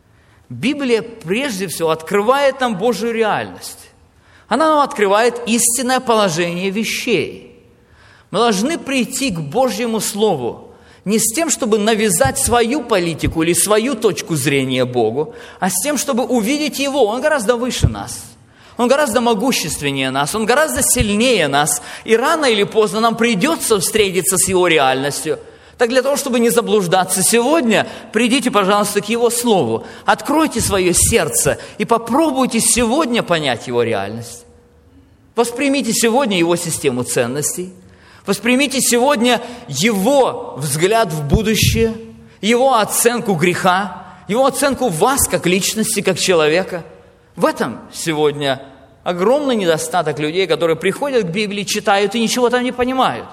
S2: Библия прежде всего открывает нам Божью реальность. Она нам открывает истинное положение вещей. Мы должны прийти к Божьему Слову не с тем, чтобы навязать свою политику или свою точку зрения Богу, а с тем, чтобы увидеть Его. Он гораздо выше нас. Он гораздо могущественнее нас. Он гораздо сильнее нас. И рано или поздно нам придется встретиться с Его реальностью. Так для того, чтобы не заблуждаться сегодня, придите, пожалуйста, к Его Слову. Откройте свое сердце и попробуйте сегодня понять Его реальность. Воспримите сегодня Его систему ценностей. Воспримите сегодня Его взгляд в будущее, Его оценку греха, Его оценку вас как личности, как человека. В этом сегодня огромный недостаток людей, которые приходят к Библии, читают и ничего там не понимают.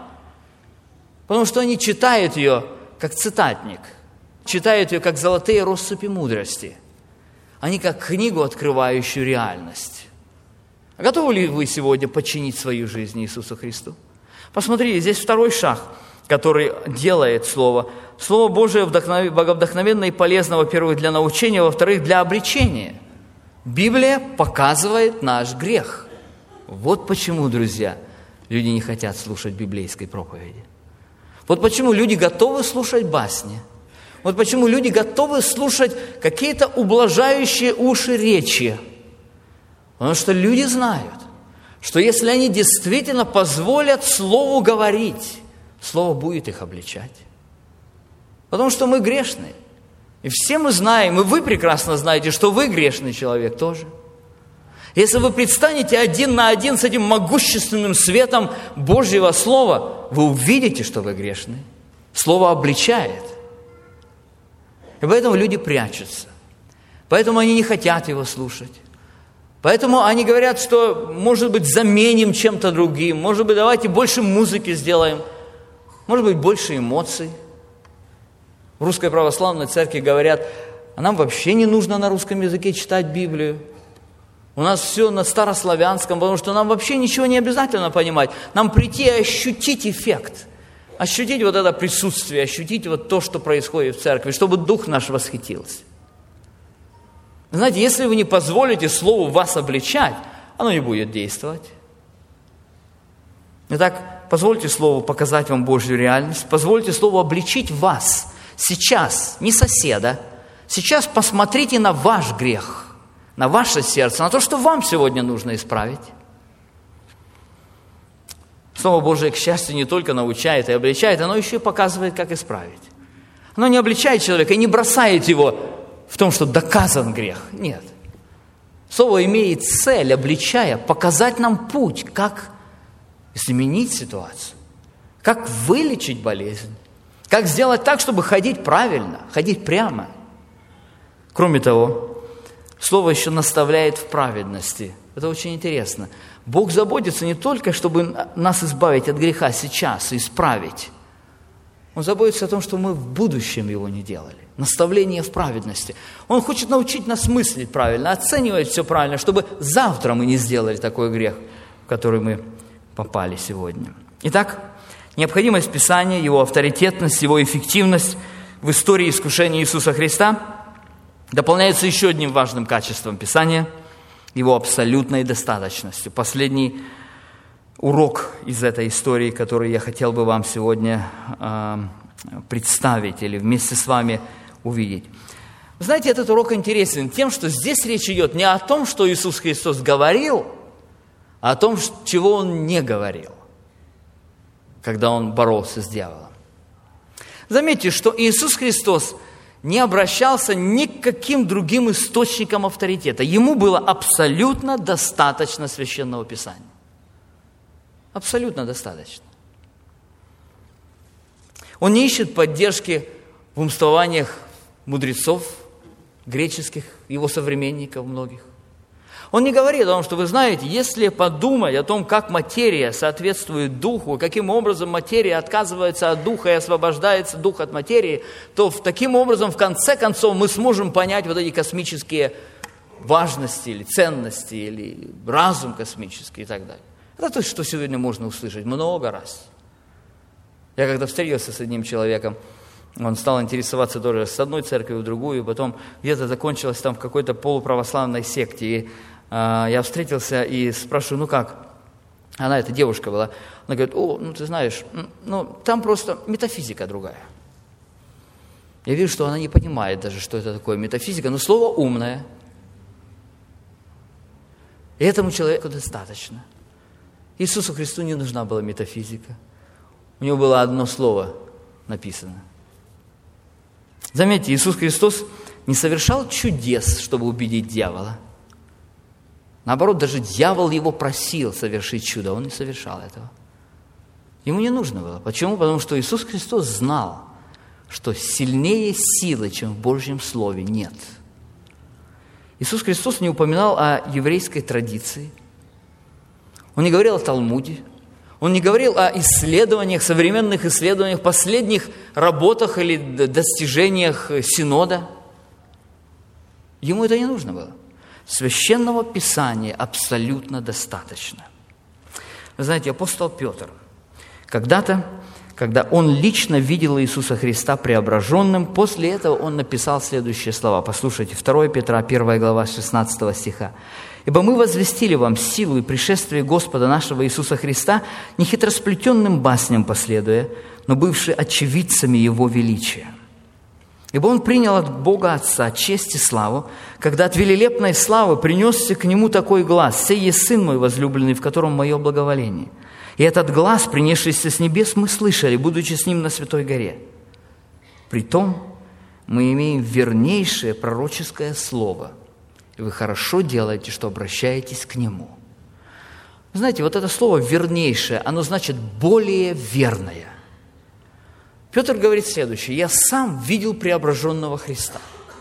S2: Потому что они читают ее как цитатник, читают ее как золотые россыпи мудрости, а не как книгу, открывающую реальность. А готовы ли вы сегодня подчинить свою жизнь Иисусу Христу? Посмотрите, здесь второй шаг, который делает Слово. Слово Божие боговдохновенно и полезно, во-первых, для научения, во-вторых, для обличения. Библия показывает наш грех. Вот почему, друзья, люди не хотят слушать библейской проповеди. Вот почему люди готовы слушать басни. Вот почему люди готовы слушать какие-то ублажающие уши речи. Потому что люди знают, что если они действительно позволят Слову говорить, Слово будет их обличать. Потому что мы грешные. И все мы знаем, и вы прекрасно знаете, что вы грешный человек тоже. Если вы предстанете один на один с этим могущественным светом Божьего Слова, вы увидите, что вы грешны. Слово обличает. И поэтому люди прячутся. Поэтому они не хотят его слушать. Поэтому они говорят, что, может быть, заменим чем-то другим. Может быть, давайте больше музыки сделаем. Может быть, больше эмоций. В Русской Православной Церкви говорят, а нам вообще не нужно на русском языке читать Библию. У нас все на старославянском, потому что нам вообще ничего не обязательно понимать. Нам прийти и ощутить эффект, ощутить вот это присутствие, ощутить вот то, что происходит в церкви, чтобы дух наш восхитился. Знаете, если вы не позволите Слову вас обличать, оно не будет действовать. Итак, позвольте Слову показать вам Божью реальность, позвольте Слову обличить вас сейчас, не соседа. Сейчас посмотрите на ваш грех, на ваше сердце, на то, что вам сегодня нужно исправить. Слово Божие, к счастью, не только научает и обличает, оно еще и показывает, как исправить. Оно не обличает человека и не бросает его в том, что доказан грех. Нет. Слово имеет цель, обличая, показать нам путь, как изменить ситуацию, как вылечить болезнь, Как сделать так, чтобы ходить правильно, ходить прямо. Кроме того, Слово еще наставляет в праведности. Это очень интересно. Бог заботится не только, чтобы нас избавить от греха сейчас и исправить. Он заботится о том, что мы в будущем его не делали. Наставление в праведности. Он хочет научить нас мыслить правильно, оценивать все правильно, чтобы завтра мы не сделали такой грех, в который мы попали сегодня. Итак, необходимость Писания, его авторитетность, его эффективность в истории искушения Иисуса Христа дополняется еще одним важным качеством Писания – его абсолютной достаточностью. Последний урок из этой истории, который я хотел бы вам сегодня представить или вместе с вами увидеть. Вы знаете, этот урок интересен тем, что здесь речь идет не о том, что Иисус Христос говорил, а о том, чего Он не говорил, когда Он боролся с дьяволом. Заметьте, что Иисус Христос не обращался ни к каким другим источникам авторитета. Ему было абсолютно достаточно Священного Писания. Абсолютно достаточно. Он не ищет поддержки в умствованиях мудрецов греческих, его современников многих. Он не говорит о том, что, вы знаете, если подумать о том, как материя соответствует духу, каким образом материя отказывается от духа и освобождается дух от материи, то таким образом, в конце концов, мы сможем понять вот эти космические важности или ценности, или разум космический и так далее. Это то, что сегодня можно услышать много раз. Я когда встретился с одним человеком, он стал интересоваться тоже с одной церковью в другую, потом где-то закончилось там в какой-то полуправославной секте. И я встретился и спрашиваю, ну как? Она, эта девушка была, она говорит, ты знаешь, там просто метафизика другая. Я вижу, что она не понимает даже, что это такое метафизика, но слово умное. И этому человеку достаточно. Иисусу Христу не нужна была метафизика. У него было одно слово написано. Заметьте, Иисус Христос не совершал чудес, чтобы убедить дьявола. Наоборот, даже дьявол его просил совершить чудо, он не совершал этого. Ему не нужно было. Почему? Потому что Иисус Христос знал, что сильнее силы, чем в Божьем Слове, нет. Иисус Христос не упоминал о еврейской традиции. Он не говорил о Талмуде. Он не говорил о исследованиях, современных исследованиях, последних работах или достижениях Синода. Ему это не нужно было. Священного Писания абсолютно достаточно. Вы знаете, апостол Петр, когда-то, когда он лично видел Иисуса Христа преображенным, после этого он написал следующие слова. Послушайте, 2 Петра, 1 глава, 16 стиха. «Ибо мы возвестили вам силу и пришествие Господа нашего Иисуса Христа, не хитросплетенным басням последуя, но бывшие очевидцами Его величия. Ибо Он принял от Бога Отца честь и славу, когда от велелепной славы принесся к Нему такой глас: «Сей есть Сын мой возлюбленный, в котором мое благоволение». И этот глас, принесшийся с небес, мы слышали, будучи с Ним на Святой горе. Притом мы имеем вернейшее пророческое слово, и вы хорошо делаете, что обращаетесь к Нему. Знаете, вот это слово «вернейшее», оно значит «более верное». Петр говорит следующее: «Я сам видел преображенного Христа».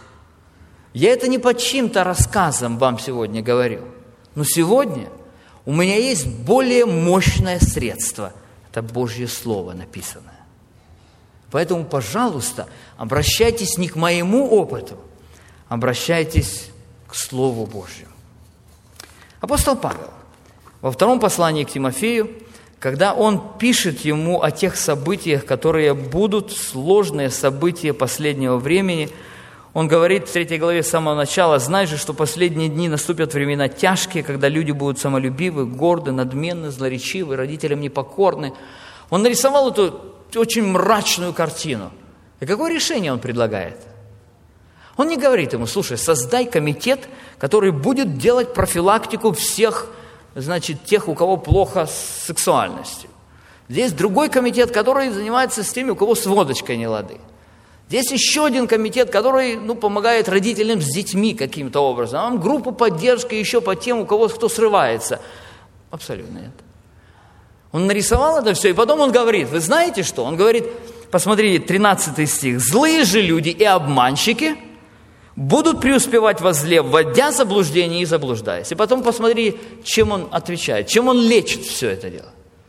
S2: Я это не по чьим-то рассказам вам сегодня говорю, но сегодня у меня есть более мощное средство. Это Божье Слово написанное. Поэтому, пожалуйста, обращайтесь не к моему опыту, обращайтесь к Слову Божьему. Апостол Павел во втором послании к Тимофею, когда он пишет ему о тех событиях, которые будут, сложные события последнего времени, он говорит в 3 главе с самого начала: «Знай же, что последние дни наступят времена тяжкие, когда люди будут самолюбивы, горды, надменны, злоречивы, родителям непокорны». Он нарисовал эту очень мрачную картину. И какое решение он предлагает? Он не говорит ему: слушай, создай комитет, который будет делать профилактику всех, тех, у кого плохо с сексуальностью. Здесь другой комитет, который занимается с теми, у кого с водочкой не лады. Здесь еще один комитет, который помогает родителям с детьми каким-то образом. А группа поддержки еще по тем, у кого кто срывается. Абсолютно нет. Он нарисовал это все, и потом он говорит: вы знаете что? Он говорит: посмотри, 13 стих. «Злые же люди и обманщики будут преуспевать во зле, вводя заблуждение и заблуждаясь». И потом посмотри, чем он отвечает, чем он лечит все это дело.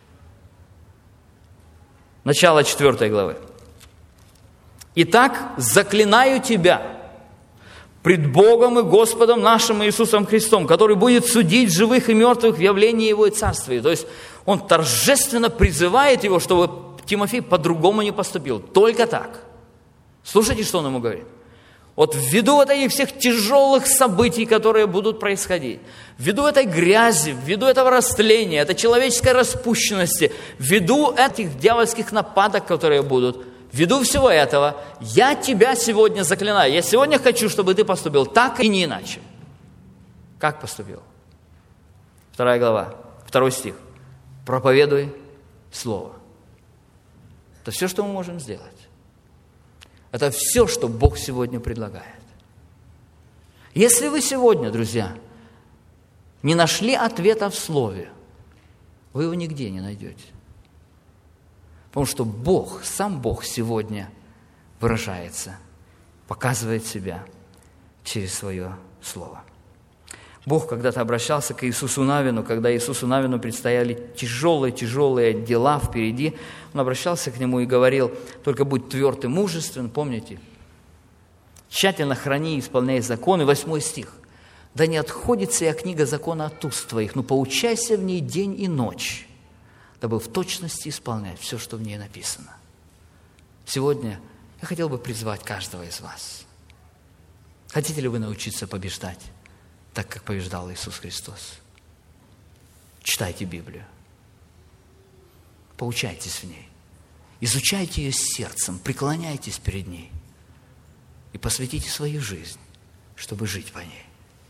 S2: Начало 4 главы. «Итак, заклинаю тебя пред Богом и Господом нашим Иисусом Христом, который будет судить живых и мертвых в явлении Его и Царстве». То есть он торжественно призывает его, чтобы Тимофей по-другому не поступил. Только так. Слушайте, что он ему говорит. Вот ввиду этих всех тяжелых событий, которые будут происходить, ввиду этой грязи, ввиду этого растления, этой человеческой распущенности, ввиду этих дьявольских нападок, которые будут, ввиду всего этого, я тебя сегодня заклинаю. Я сегодня хочу, чтобы ты поступил так и не иначе. Как поступил? 2 глава, 2 стих. «Проповедуй Слово». Это все, что мы можем сделать. Это все, что Бог сегодня предлагает. Если вы сегодня, друзья, не нашли ответа в Слове, вы его нигде не найдете. Потому что Бог, сам Бог сегодня выражается, показывает себя через свое Слово. Бог когда-то обращался к Иисусу Навину, когда Иисусу Навину предстояли тяжелые дела впереди. Он обращался к нему и говорил: только будь тверд и мужествен, помните, тщательно храни и исполняй законы. 8 стих. Да не отходит сия книга закона от уст твоих, но поучайся в ней день и ночь, дабы в точности исполнять все, что в ней написано. Сегодня я хотел бы призвать каждого из вас. Хотите ли вы научиться побеждать, так как побеждал Иисус Христос? Читайте Библию. Поучайтесь в ней. Изучайте ее сердцем, преклоняйтесь перед ней и посвятите свою жизнь, чтобы жить по ней.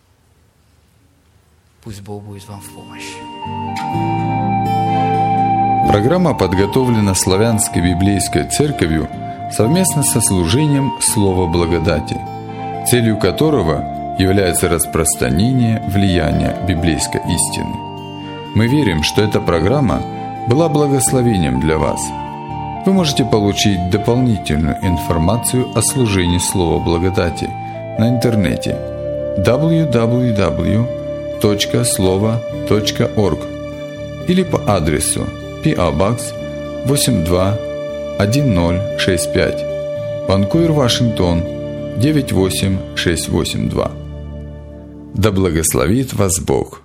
S2: Пусть Бог будет вам в помощь.
S1: Программа подготовлена Славянской библейской церковью совместно со служением Слова Благодати, целью которого является распространение влияния библейской истины. Мы верим, что эта программа была благословением для вас. Вы можете получить дополнительную информацию о служении Слова Благодати на интернете www.slovo.org или по адресу P.O. Box 821065, Ванкувер, Вашингтон 98682. Да благословит вас Бог!